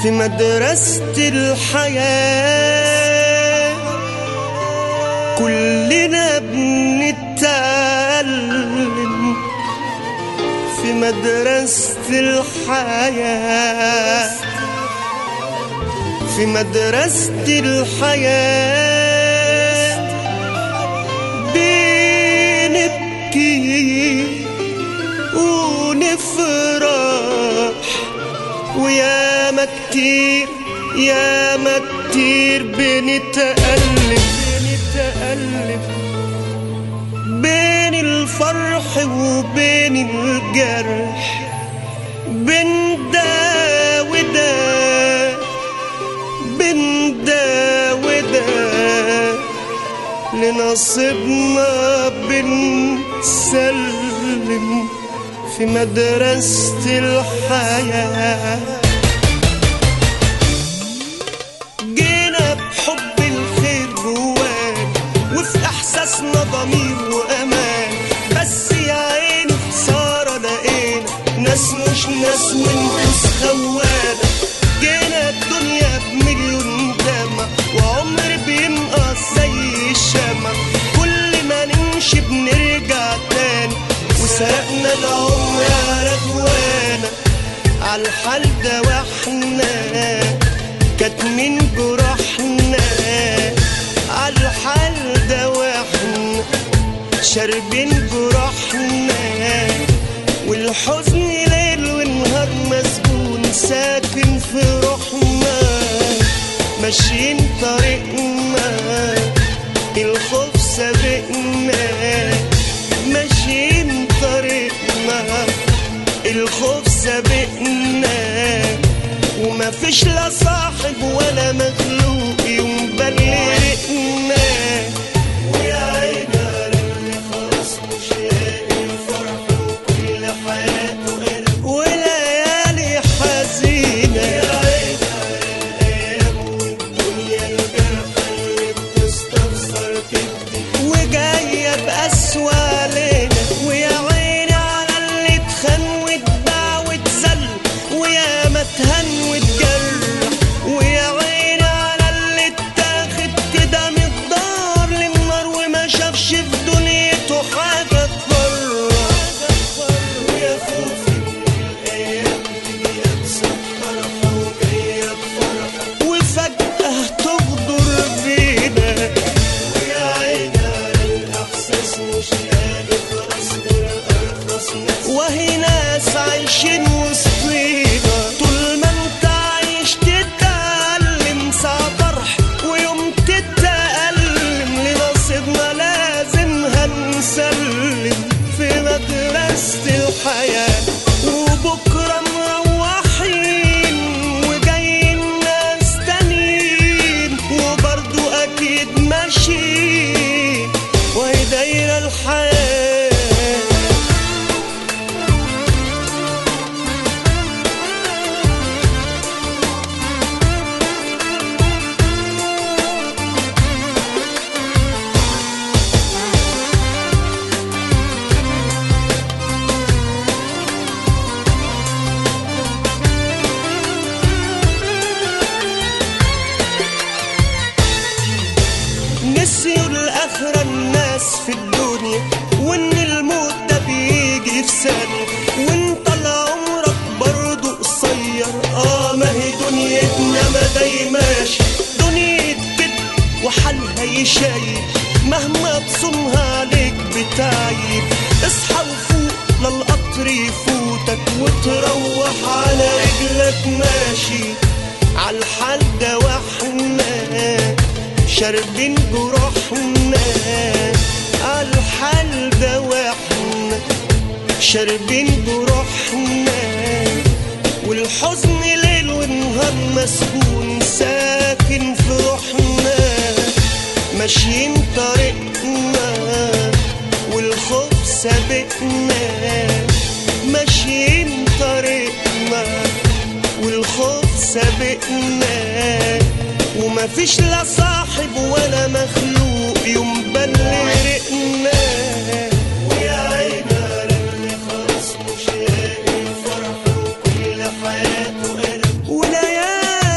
في مدرسة الحياة كلنا بنتعلم في مدرسة الحياة، في مدرسة الحياة بنبكي ونفرح وياما كتير ياما كتير بنتألف بين الفرح وبين الجرح، بين ده وده، بين ده وده، لنصيبنا بنسلم في مدرسة الحياة. جينا بحب الخير جوانا وفي احساسنا ضمير وامان، بس يا عيني خسارة لقينا ناس مش ناس ونفوس خوانة. جينا الدنيا بمليون دمع وعمر بينقص زي الشمع، كل ما نمشي بنرجع تاني وسرقنا العمر يا رجوانا. عالحال ده واحنا كاتمين جراحنا، عالحال ده واحنا شاربين جراحنا، والحزن ليل ونهار مسجون ساكن في روحنا. ماشيين طريقنا الخوف سابقنا، ماشيين طريقنا الخوف سابقنا، وما فيش لا صاحب ولا مخلوق يوم بلغنا. ويا عيني على اللي خلاص مش لاقي الفرح وكل حياته قلق وليالي حزينة. يا عيني على الأيام والدنيا الجرحى اللي بتستخسر تدي وجاية بأسوأ علينا. ويا عيني على اللي اتخان واتباع واتذل ويا ما اتهان واتجرح، ويا عيني على اللي اتاخد كده من الدار للنار وما شافش في دنيته حاجة تفرح. ويا خوفي من الأيام تيجي أنسى فرحة وجاية بفرحة وفجأة تغدر بينا. ويا عيني على الإحساس مش لاقي خلاص غير أرخص ناس، وهي ناس عايشين وسطينا. طول ما انت عايش تتألم ساعة فرح ويوم تتألم، لنصيبنا لازم هنسلم في مدرسة الحياة. وبكرة مروحين وجايين ناس تانيين وبرضو أكيد ماشيين وهي دايرة الحياة. نسيوا الآخرة الناس في الدنيا وإن الموت ده بيجي في ثانية، وإنت لعمرك برضو قصير. ما هي دنيتنا ما دايماش دنيا كده وحالها يشايب، مهما تصونها عليك بتعيب. اصحى وفوق للقطر يفوتك وتروح على رجلك ماشي. عالحال ده واحنا شاربين جروحنا، عالحال ده واحنا شاربين جروحنا، والحزن ليل ونهار مسكون ساكن في روحنا. ماشيين طريقنا والخوف سابقنا، ماشيين طريقنا والخوف سابقنا، وما فيش لا صاحب ولا مخلوق يوم بلغنا. ويا عيني على اللي خلاص مش لاقي الفرح وكل حياته قلق وليالي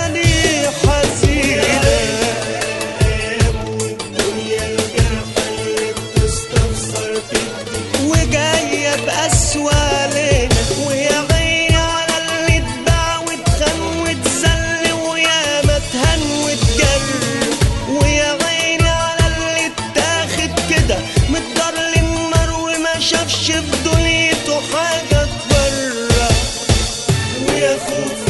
ولا خوف